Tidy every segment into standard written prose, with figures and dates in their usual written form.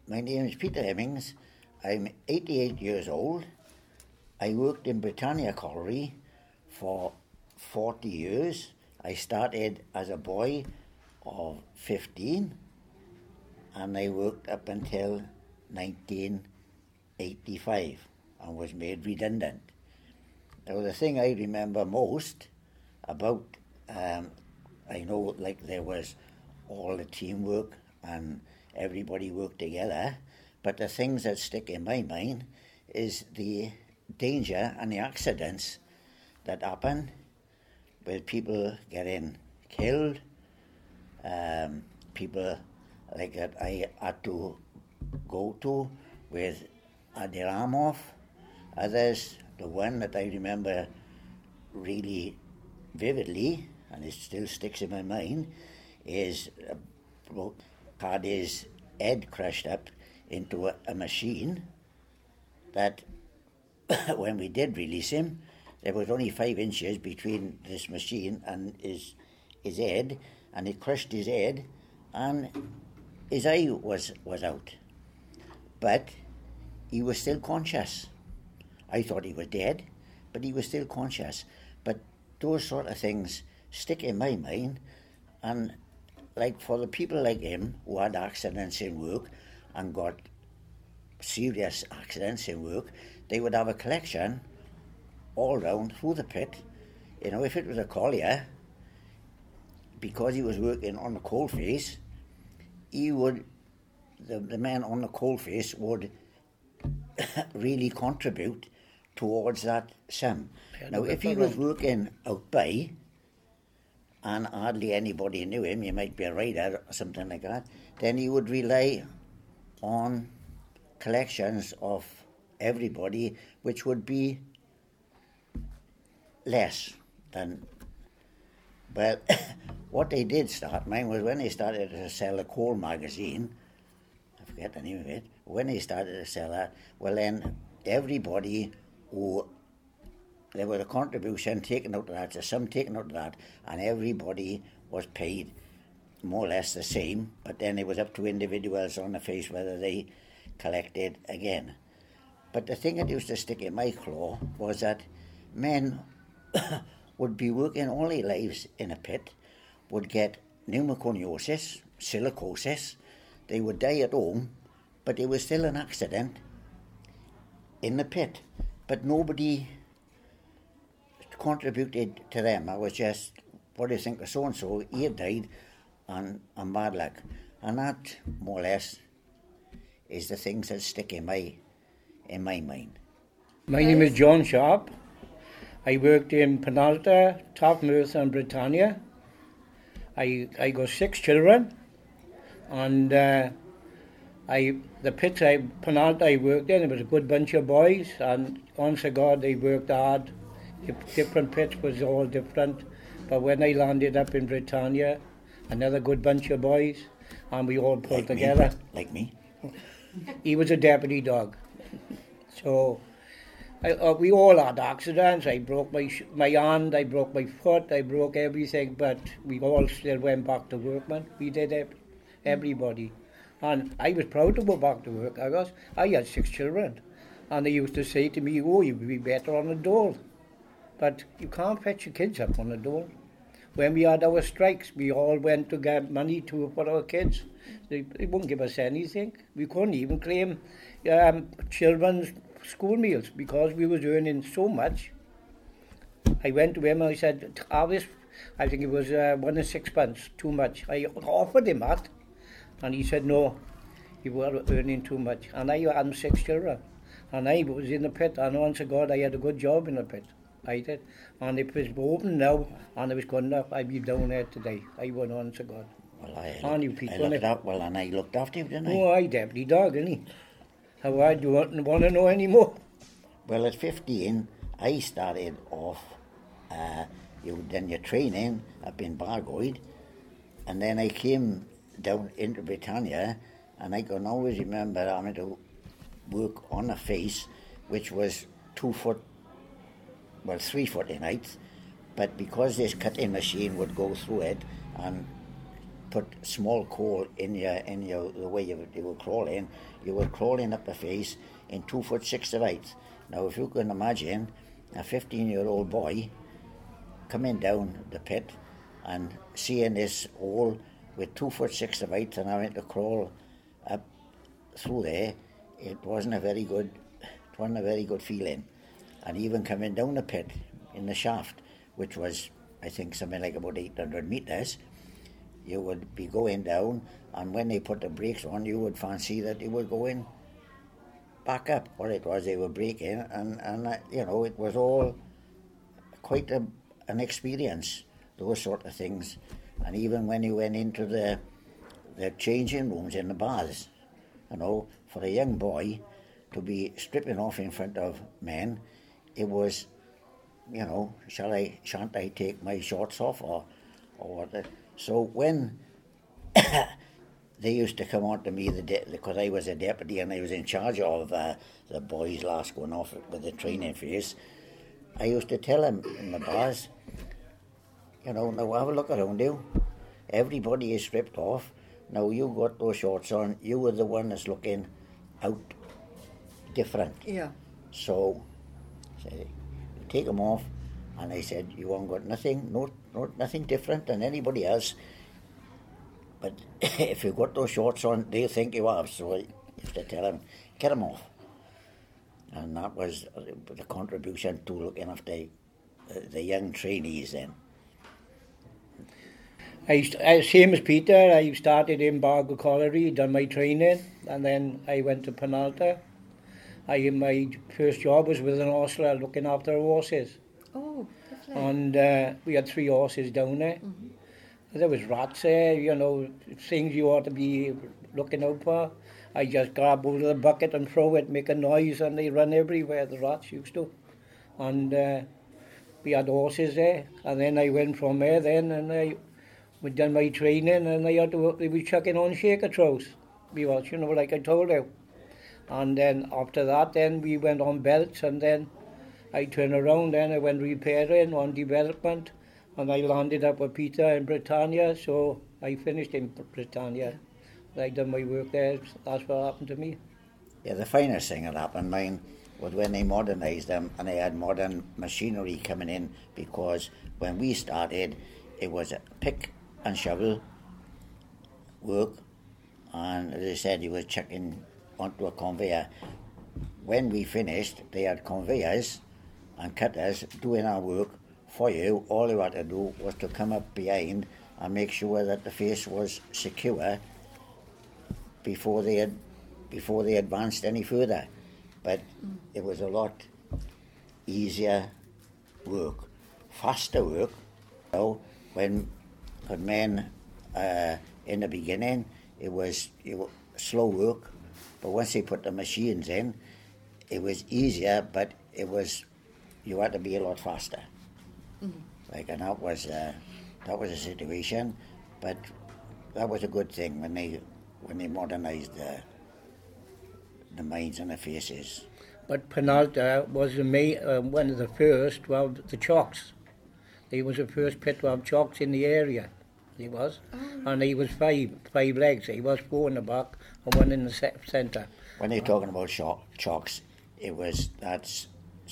My name is Peter Hemmings. I'm 88 years old. I worked in Britannia Colliery for 40 years. I started as a boy of 15 and I worked up until 1985 and was made redundant. Now the thing I remember most about, I know like there was all the teamwork and everybody worked together, but the things that stick in my mind is the danger and the accidents that happen with people getting killed, people like that I had to go to with had their arm off. Others, the one that I remember really vividly, and it still sticks in my mind, is had his head crushed up into a machine that when we did release him, there was only 5 inches between this machine and his head, and it crushed his head, and his eye was out. But he was still conscious. I thought he was dead, but he was still conscious. But those sort of things stick in my mind, and like for the people like him who had accidents in work and got serious accidents in work, they would have a collection all round through the pit. You know, if it was a collier, because he was working on the coalface, he would, the man on the coalface would really contribute towards that sum. Now, if he was working out by and hardly anybody knew him, he might be a rider or something like that, then he would rely on collections of everybody, which would be less than. But what they did start, mine was when they started to sell a coal magazine, I forget the name of it, when they started to sell that, well then everybody who, there was a contribution taken out of that, a sum taken out of that, and everybody was paid more or less the same, but then it was up to individuals on the face whether they collected again. But the thing that used to stick in my claw was that men would be working all their lives in a pit, would get pneumoconiosis, silicosis, they would die at home, but it was still an accident in the pit. But nobody contributed to them. I was just, what do you think of so-and-so? He had died on bad luck. And that, more or less, is the things that stick in my mind. My name is John Sharp. I worked in Penalta, Topmouth and Britannia. I got 6 children, and the pits Penalta I worked in, it was a good bunch of boys, and honest to God, they worked hard. The different pits was all different, but when I landed up in Britannia, another good bunch of boys, and we all pulled together. Like me? He was a deputy dog. So we all had accidents. I broke my hand, I broke my foot, I broke everything, but we all still went back to work, man. We did everybody. And I was proud to go back to work. I had 6 children. And they used to say to me, oh, you'd be better on a dole. But you can't fetch your kids up on a dole. When we had our strikes, we all went to get money for our kids. They wouldn't give us anything. We couldn't even claim children's school meals because we was earning so much. I went to him and I said, I think it was 1 6 too much. I offered him that, and he said no, you were earning too much. And I had 6 children, and I was in the pit, and honest to God, I had a good job in the pit. I did. And if it was open now, and it was good enough, I'd be down there today. I would, honest to God. Well, I looked after him, didn't I? Oh, I deputy dog, didn't he? How hard do you want to know anymore? Well, at 15, I started off, then your training up in Bargoed, and then I came down into Britannia, and I can always remember having to work on a face which was 3 foot in height, but because this cutting machine would go through it and put small coal in your the way you were crawling. You were crawling up the face in 2'6" of height. Now, if you can imagine a 15-year-old boy coming down the pit and seeing this hole with 2'6" of height and having to crawl up through there, it wasn't a very good feeling. And even coming down the pit in the shaft, which was, I think, something like about 800 metres, you would be going down, and when they put the brakes on, you would fancy that you were going back up. What it was, they were braking, and it was all quite an experience, those sort of things. And even when you went into the changing rooms in the baths, for a young boy to be stripping off in front of men, it was, shan't I take my shorts off or what? So when they used to come on to me, because I was a deputy and I was in charge of the boys last going off with the training phase, I used to tell them in the bars, now have a look around you. Everybody is stripped off. Now you got those shorts on. You were the one that's looking out different. Yeah. So, take them off. And I said, you haven't got nothing different than anybody else. But if you've got those shorts on, they think you have. So I used to tell them, get them off. And that was the contribution to looking after the young trainees then. Same as Peter, I started in Bargo Colliery, done my training, and then I went to Penalta. My first job was with an hostler looking after horses. Oh, lovely. And we had 3 horses down there. Mm-hmm. There was rats there, things you ought to be looking out for. I just grab hold of the bucket and throw it, make a noise, and they run everywhere, the rats used to. And we had horses there, and then I went from there then, and we'd done my training, and they were chucking on shaker throws. We was, like I told you. And then after that, then we went on belts, and then I turned around, then I went repairing on development, and I landed up with Peter in Britannia, so I finished in Britannia. I done my work there, that's what happened to me. Yeah, the finest thing that happened mine was when they modernised them and they had modern machinery coming in, because when we started, it was a pick and shovel work, and as I said, you were chucking onto a conveyor. When we finished, they had conveyors and cutters doing our work for you. All you had to do was to come up behind and make sure that the face was secure before they advanced any further. But it was a lot easier work, faster work. When men in the beginning, it was slow work, but once they put the machines in, it was easier, but you had to be a lot faster. Mm-hmm. And that was a situation, but that was a good thing when they modernised the mines and the faces. But Penalta was one of the first to have the chocks. He was the first pit to have chocks in the area. He was, and he was five legs. He was 4 in the back and 1 in the centre. When you're talking about chocks, that's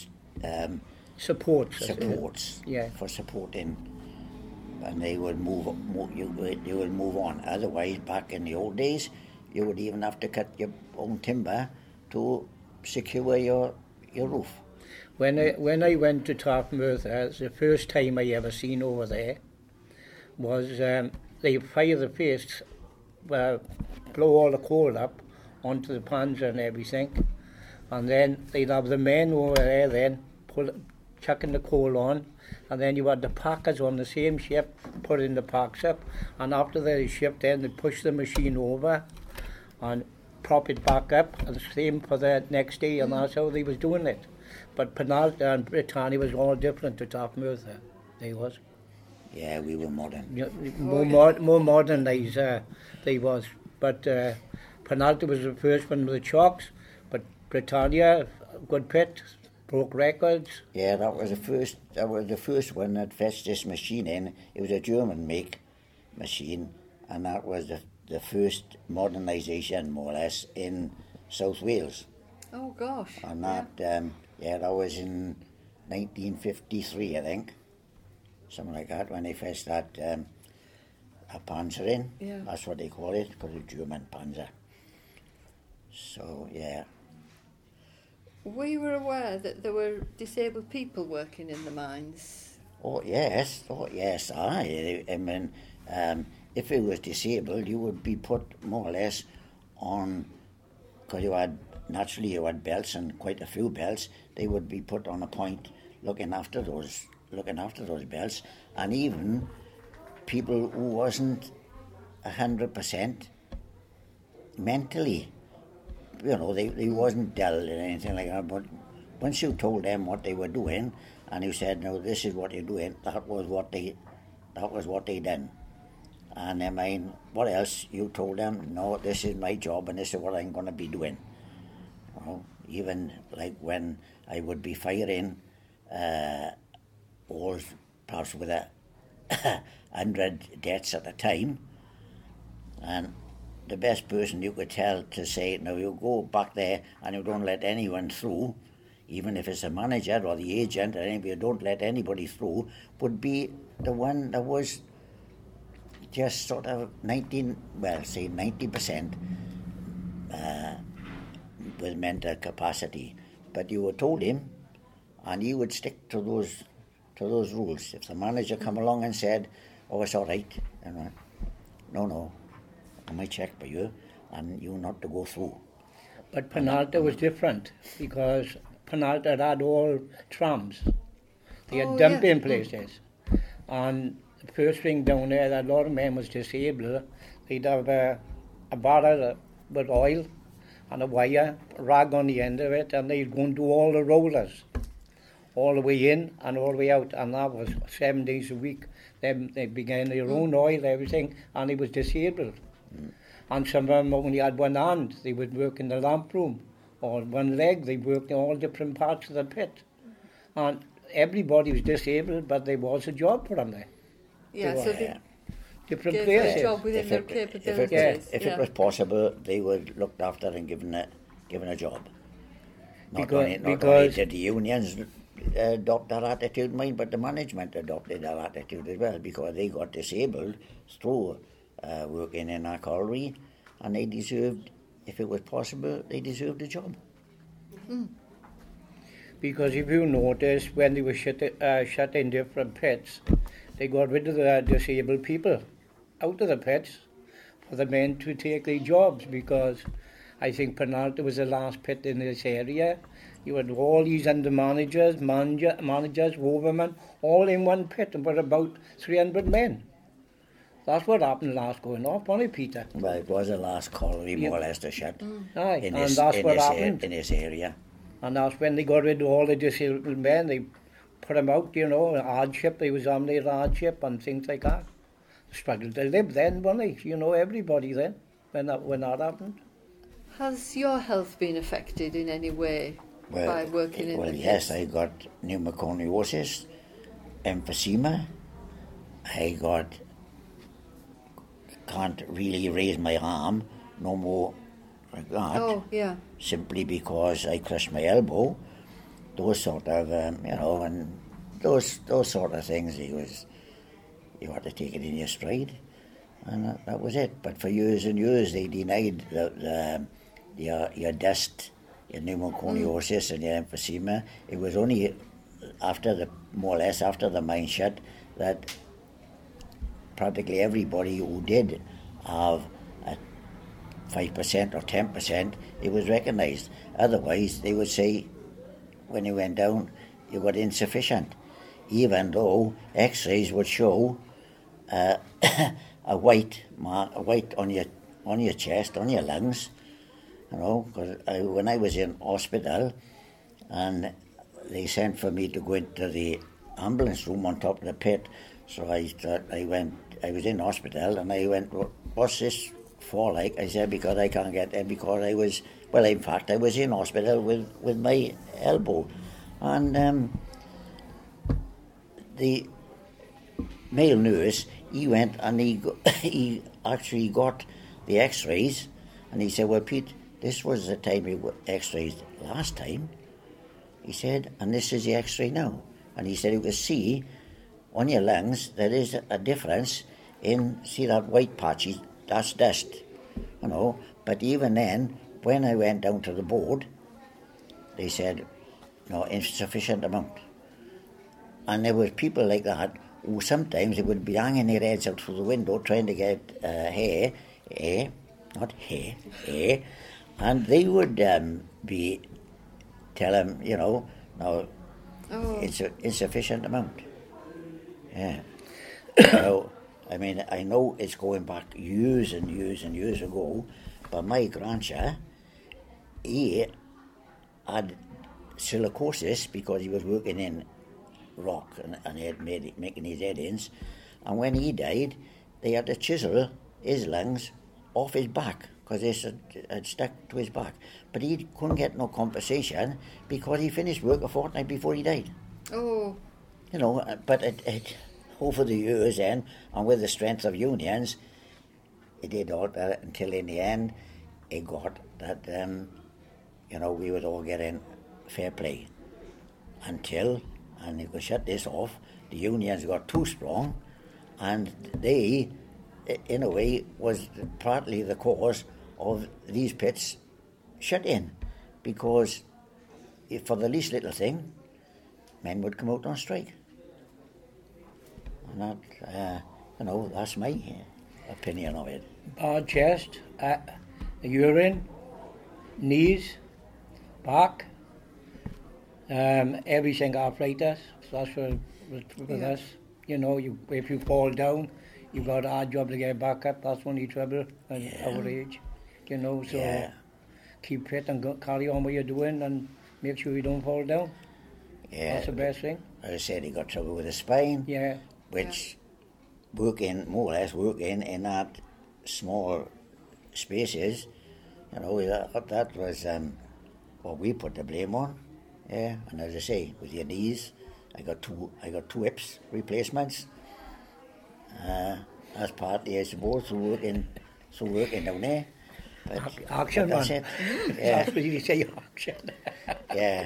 supports. Yeah, for supporting, and they would you would move on. Otherwise, back in the old days, you would even have to cut your own timber to secure your roof. When I went to Tarfmertha, the first time I ever seen over there was they fire the face, blow all the coal up onto the pans and everything, and then they'd have the men over there then chucking the coal on, and then you had the packers on the same ship putting the packs up, and after the ship then they'd push the machine over and prop it back up, and the same for the next day, and that's how they was doing it. But Penalta and Britannia was all different to Tarfmertha. They was. Yeah, we were modern. More modernised they was. But Penalta was the first one with the chocks, but Britannia, good pit, broke records. Yeah, that was the first one that fetched this machine in. It was a German make machine, and that was the first modernisation, more or less, in South Wales. Oh gosh. And that, that was in 1953, I think, something like that, when they first started a panzering. Yeah. That's what they call it, because it's German panzer. So, yeah. We were aware that there were disabled people working in the mines. Oh, yes. Aye. I mean, if it was disabled, you would be put more or less on, because you had belts, and quite a few belts. They would be put on a point looking after those belts, and even people who wasn't 100% mentally, they wasn't dull or anything like that. But once you told them what they were doing, and you said, "No, this is what you're doing," that was what they done. And I mean, what else you told them? No, this is my job, and this is what I'm going to be doing. Even like when I would be firing all perhaps with 100 deaths at a time, and the best person you could tell to say, "Now you go back there and you don't let anyone through," even if it's a manager or the agent or anybody, don't let anybody through, would be the one that was just sort of 90% with mental capacity. But you were told him, and he would stick to those rules. If the manager come along and said, "Oh, it's all right," no, I might check by you, and you not to go through. But Penalta was different, because Penalta had all trams. They had dumping places. And the first thing down there, that a lot of men was disabled. They'd have a barrel with oil and a wire, a rag on the end of it, and they'd go and do all the rollers, all the way in and all the way out. And that was 7 days a week. Then they began their own oil, everything, and he was disabled. And some of them only had one hand. They would work in the lamp room, or one leg. They worked in all different parts of the pit. And everybody was disabled, but there was a job for them there. Yeah, so they different gave places. a job within their capabilities. If it was possible, they were looked after and given a job. Not only did the unions adopt that attitude, but the management adopted that attitude as well, because they got disabled through working in a colliery, and they deserved, if it was possible, they deserved a job. Because if you notice, when they were shut in different pits, they got rid of the disabled people out of the pits for the men to take their jobs, because I think Penalta was the last pit in this area. You had all these under managers, overmen, all in one pit, and were about 300 men. That's what happened last going off, wasn't it, Peter? Well, it was the last colliery, more or less, to shut Aye, in and that's what happened. In this area. And that's when they got rid of all the disabled men. They put them out, hardship. They was on their hardship and things like that. Struggled to live then, wasn't they? Everybody then, when that happened. Has your health been affected in any way by working in the pits? Yes, I got pneumoconiosis, emphysema. I can't really raise my arm no more like that. Oh, yeah. Simply because I crushed my elbow. Those sort of, and those sort of things, you had to take it in your stride, and that was it. But for years and years, they denied your dust, your pneumoconiosis and your emphysema. It was only more or less after the mine shut, that practically everybody who did have a 5% or 10%, it was recognised. Otherwise, they would say, when you went down, you got insufficient, even though X-rays would show a white on your chest, on your lungs. Because when I was in hospital, and they sent for me to go into the ambulance room on top of the pit, so I was in hospital, and I went, "What's this for?" Like I said, because I can't get there, because I was in hospital with my elbow, and the male nurse, he went and he actually got the X-rays, and he said, "Well, Pete, this was the time we X-rays last time." He said, "And this is the X-ray now." And he said, "You can see on your lungs there is a difference in, see that white patchy, that's dust, you know." But even then, when I went down to the board, they said, "No, insufficient amount." And there was people like that who sometimes they would be hanging their heads out through the window trying to get hair, and they would be tell him, you know, "No, it's an insufficient amount." Yeah. So, I mean, I know it's going back years and years and years ago, but my grandson, he had silicosis because he was working in rock and he had making his head-ins, and when he died, they had to chisel his lungs off his back because they had stuck to his back. But he couldn't get no compensation because he finished work a fortnight before he died. Oh. You know, but it over the years then, and with the strength of unions, it did alter until in the end it got that, you know, we would all get in fair play. Until, and you could shut this off, the unions got too strong, and they, in a way, was partly the cause of these pits shut in, because if for the least little thing, men would come out on strike. And that, you know, that's my opinion of it. Bad chest, urine, knees, back, everything arthritis. That's with us. You know, if you fall down, you've got a hard job to get back up. That's only trouble at our age. You know, so keep fit and carry on what you're doing and make sure you don't fall down. Yeah, that's the best thing. As I said, he got trouble with his spine. Yeah. Which working, more or less working in that small spaces, you know, that was what we put the blame on. Yeah, and as I say, with your knees, I got two hips replacements. That's partly, I suppose, through working down there. But action, that's man. It. Yeah. That's what you say, action. Yeah.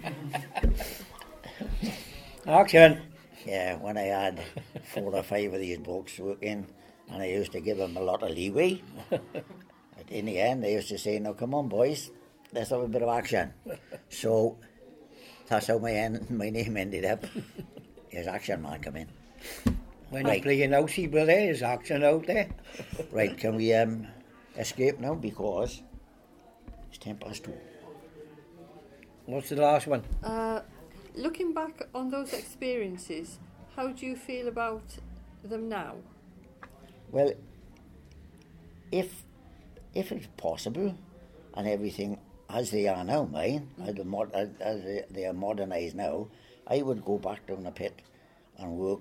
Action. Yeah, when I had 4 or 5 of these blokes working, and I used to give them a lot of leeway. But in the end, they used to say, "No, come on, boys, let's have a bit of action." So that's how my name ended up. Is Action Man come in. When you're playing housey, brother, there's action out there. Right, can we escape now, because it's 2:10. What's the last one? Looking back on those experiences, how do you feel about them now? Well, if it's possible, and everything as they are now, as they are modernised now, I would go back down the pit and work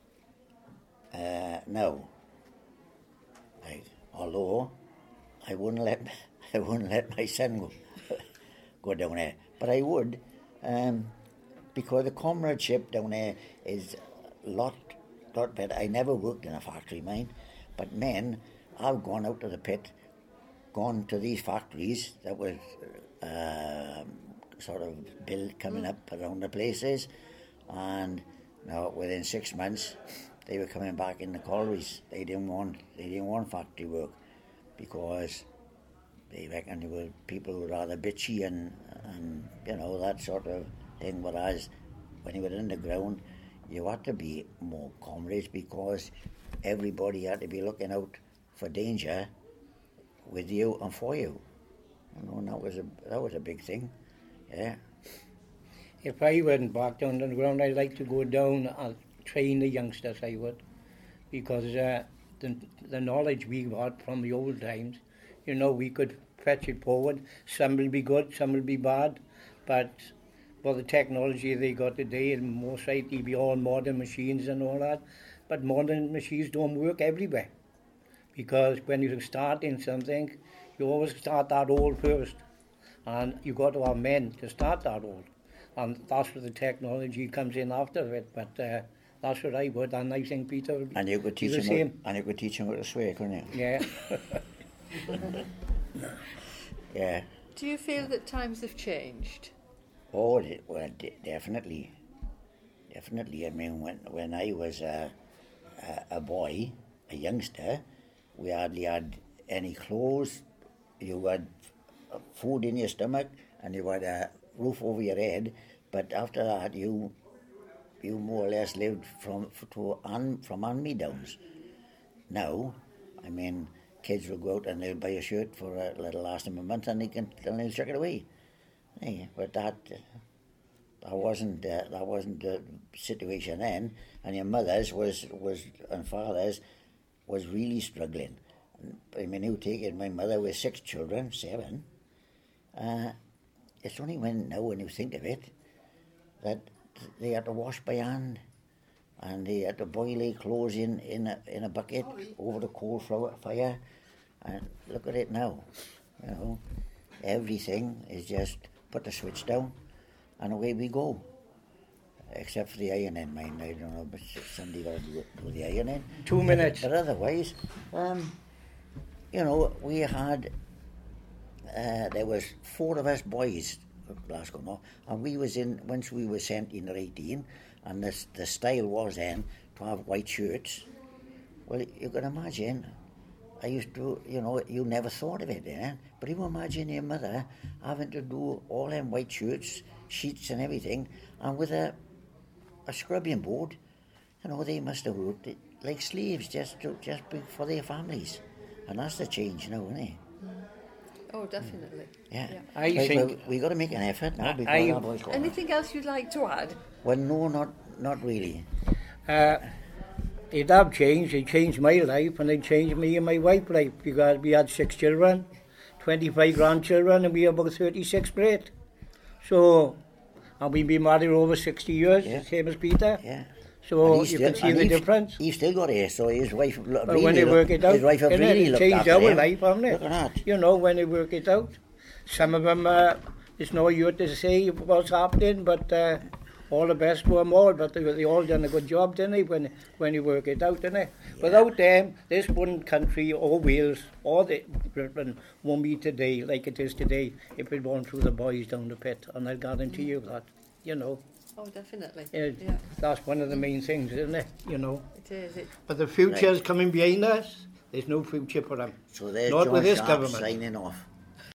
now. Although I wouldn't let my son go down there, but I would. Because the comradeship down there is a lot better. I never worked in a factory, mind, but men have gone out to the pit, gone to these factories that was sort of built coming up around the places, and now within 6 months they were coming back in the collieries. They didn't want factory work because they reckon there were people who were rather bitchy and you know, that sort of thing. Whereas when you were in the ground, you had to be more comrades because everybody had to be looking out for danger with you and for you. You know, and that was a big thing. Yeah. If I went back down to the ground, I'd like to go down and train the youngsters, I would, because the knowledge we got from the old times, you know, we could fetch it forward. Some will be good, some will be bad, but for the technology they got today, and most likely be all modern machines and all that, but modern machines don't work everywhere, because when you're starting something, you always start that old first, and you got to have men to start that old, and that's where the technology comes in after it. But That's what I would, and I think Peter would And you could be teach the him. same. And you could teach him how to swear, couldn't you? Yeah. Yeah. Do you feel that times have changed? Oh, definitely. Definitely. I mean, when I was a boy, a youngster, we hardly had any clothes. You had food in your stomach, and you had a roof over your head. But after that, you more or less lived from hand-me-downs. Now, I mean, kids will go out and they'll buy a shirt for it'll last them a month, and they'll chuck it away. Hey, but that wasn't the situation then. And your mother's and father's was really struggling. I mean, you take it. My mother with 6 children, 7. It's only now when you think of it, that they had to wash by hand, and they had to boil their clothes in a bucket over the coal fire. And look at it now, you know, everything is just put the switch down, and away we go. Except for the ironing, mind. I don't know, but somebody got to do the ironing. 2 minutes. But otherwise, you know, we had. There was 4 of us boys, Glasgow, no, and we was in once we were 17 or 18, and the style was then to have white shirts. Well, you can imagine. I used to, you know, you never thought of it then, but you imagine your mother having to do all them white shirts, sheets and everything, and with a scrubbing board, you know, they must have worked it like slaves just for their families, and that's the change now, isn't it? Oh, definitely. Yeah. I think we got to make an effort now because I- our boys go on. Anything else you'd like to add? Well, no, not really. it have changed. It changed my life, and it changed me and my wife's life, because we had 6 children, 25 grandchildren, and we have about 36 great. So, and we've been married over 60 years, Yeah. same as Peter. Yeah. So And you can see the difference. He's still got it, so his wife But really when they work it out, his wife have innit, really it looked changed after our him. life, haven't it? Look at that. You know, when they work it out. Some of them, it's no use to say what's happening, but all the best to them all. But they all done a good job, didn't they, when you work it out, didn't they? Yeah. Without them, this one country, or Wales, or Britain, won't be today like it is today if it weren't through the boys down the pit. And I guarantee you that, you know. Oh, definitely. Yeah. That's one of the main things, isn't it? You know. It is. But the future's coming behind us. There's no future for them. So there's Not John with this Sharp government. signing off.